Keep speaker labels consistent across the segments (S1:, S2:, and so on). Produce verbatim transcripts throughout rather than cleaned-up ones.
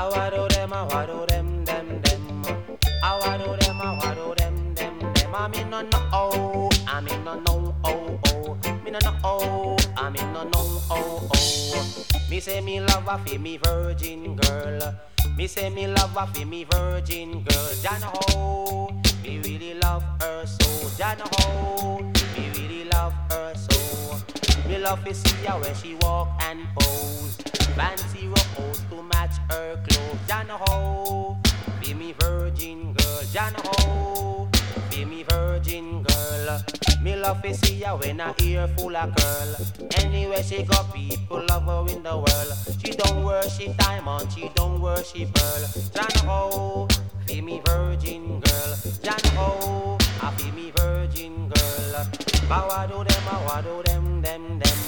S1: I wa do them, I wa do them, them, them. I wa do them, I wa do them, them, them. I mean no no oh, I mean no no oh oh. Me no no oh, I mean no no oh oh. Me say me love a fi me virgin girl. Me say me love a fi me virgin girl. Jana ho, me really love her so. Jana ho, me really love her so. Me love to see her when she walk and pose. Fancy rose to match her clothes. Jana ho, be me virgin girl. Jana ho, be me virgin girl. Me love to see her when her ear full of curl. Anywhere she go, people love her in the world. She don't worship diamond, she don't worship pearl. Jana ho, be me virgin girl. Jana ho, I be me virgin girl. Kawa do them, I wa do them, them, them.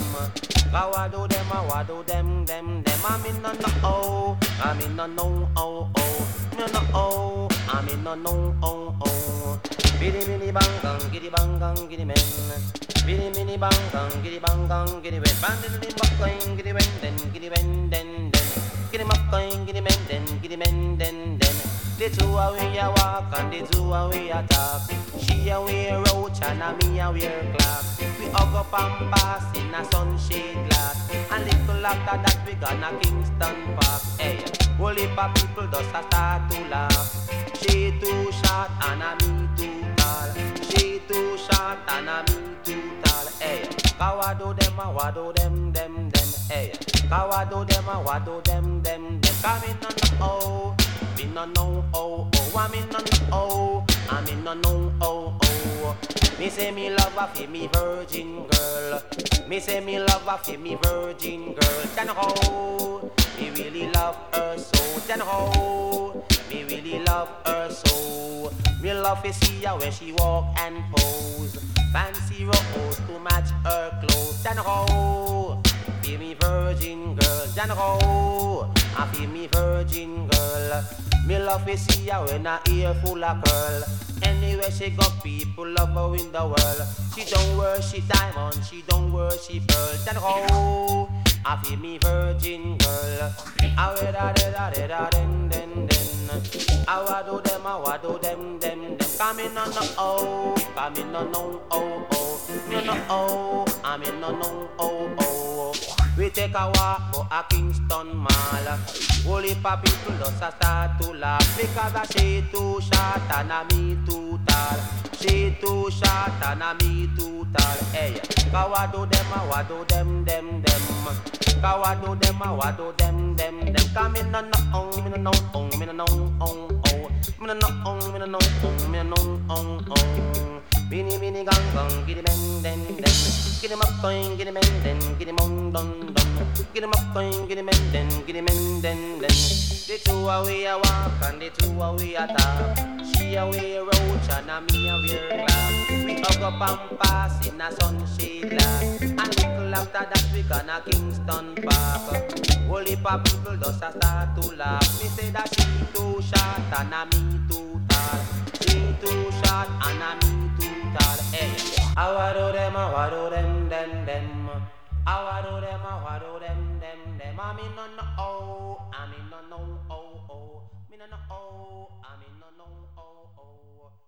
S1: Kawa do them, I wa do them, them, them. I'm in no no oh, I'm in no no oh oh. No no oh, I'm in no no oh oh. Biddy biddy bang bang, giddy bang bang, giddy men. Biddy biddy bang bang, giddy bang bang, giddy men. Bandin di bakkoing, giddy men, den, giddy men, den, den. Giddy makkoing, giddy men, den, giddy men, den, den. The two a we a walk and the two a we a talk. She a wear roach and a me a wear clock. We hug up and pass in a sunshade glass. And little after that we gonna Kingston Park. Hey, whole heap of people just a start to laugh. She too short and a me too tall. She too short and a me too tall. Hey, kawa do them a wa do them them them. Hey, kawa do them a wa do them them them. Come in on the oh. Me no know oh oh, I me no know oh, I me no know oh oh. Me say me love a fi me virgin girl. Me say me love a fi me virgin girl. Jana ho, me really love her so. Jana ho, me really love her so. Me love to see her when she walk and pose. Fancy rose to match her clothes. Jana ho, be me virgin girl. Jana ho, I feel me virgin girl. Me love to see her when her ear full of curl. Anywhere she go, people love her in the world. She don't worship diamond, she don't worship pearl. Jana ho, I feel me virgin girl. I wear da da da da den den den. I wa do them, I wa do them them them. Come in on the oh, come in on no oh oh. No no oh, I'm in no no oh oh. We take a walk to a Kingston Mall. Whole heap of people just a start to laugh because a she too short and a me too tall. She too short and a me too tall. Hey, kawa do them, I wa do them, them, them. Kawa do them, I wa do them, them, them. Come in no no oh, me no no oh, me no no oh oh. Me no no oh, me no no oh, me no no oh oh. Bini bini gang gang, giddy men den den. Giddy up going, giddy men den, giddy mon don don. Giddy up going, giddy men den, giddy men den den. The two a we a walk and the two a we a talk. She a wear roach and a me a wear glass. We hug up and pass in a sunshade glass. And little after that we gonna Kingston Park. Whole heap of people just a start to laugh. Me say that she too short and a me too tall. She too short and a me too tall. Hey, I wa do them, I wa do them, them, them. I wa do them, I wa do them, them, them. I mean no no oh, I mean no no oh oh. Me no no oh, I mean no no oh oh.